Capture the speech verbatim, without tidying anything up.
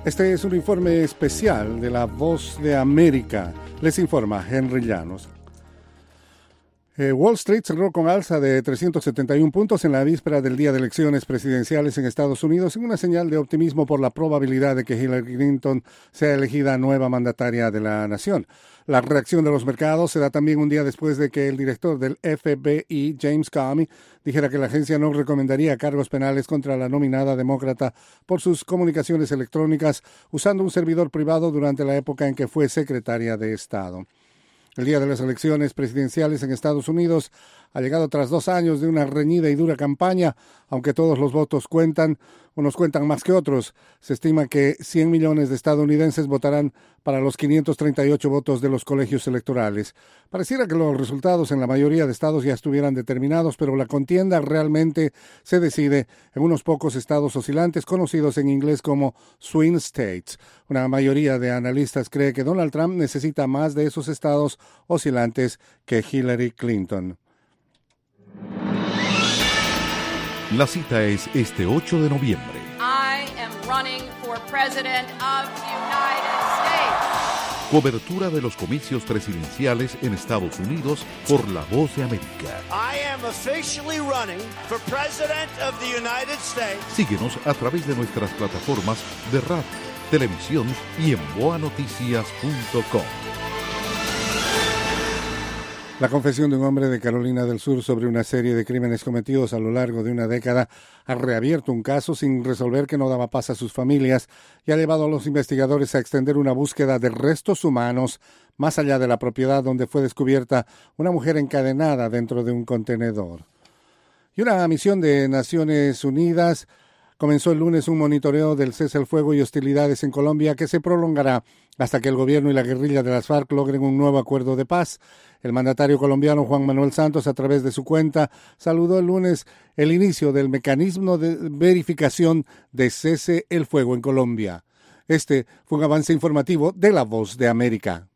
Este es un informe especial de La Voz de América. Les informa Henry Llanos. Eh, Wall Street cerró con alza de trescientos setenta y uno puntos en la víspera del día de elecciones presidenciales en Estados Unidos, en una señal de optimismo por la probabilidad de que Hillary Clinton sea elegida nueva mandataria de la nación. La reacción de los mercados se da también un día después de que el director del F B I, James Comey, dijera que la agencia no recomendaría cargos penales contra la nominada demócrata por sus comunicaciones electrónicas usando un servidor privado durante la época en que fue secretaria de Estado. El día de las elecciones presidenciales en Estados Unidos ha llegado tras dos años de una reñida y dura campaña, aunque todos los votos cuentan, unos cuentan más que otros. Se estima que cien millones de estadounidenses votarán para los quinientos treinta y ocho votos de los colegios electorales. Pareciera que los resultados en la mayoría de estados ya estuvieran determinados, pero la contienda realmente se decide en unos pocos estados oscilantes, conocidos en inglés como swing states. Una mayoría de analistas cree que Donald Trump necesita más de esos estados oscilantes que Hillary Clinton. La cita es este ocho de noviembre. I am running for president of the United States. Cobertura de los comicios presidenciales en Estados Unidos por La Voz de América. I am officially running for president of the United States. Síguenos a través de nuestras plataformas de radio, televisión y en boa noticias punto com. La confesión de un hombre de Carolina del Sur sobre una serie de crímenes cometidos a lo largo de una década ha reabierto un caso sin resolver que no daba paz a sus familias y ha llevado a los investigadores a extender una búsqueda de restos humanos más allá de la propiedad donde fue descubierta una mujer encadenada dentro de un contenedor. Y una misión de Naciones Unidas comenzó el lunes un monitoreo del cese al fuego y hostilidades en Colombia que se prolongará hasta que el gobierno y la guerrilla de las FARC logren un nuevo acuerdo de paz. El mandatario colombiano Juan Manuel Santos, a través de su cuenta, saludó el lunes el inicio del mecanismo de verificación de cese el fuego en Colombia. Este fue un avance informativo de La Voz de América.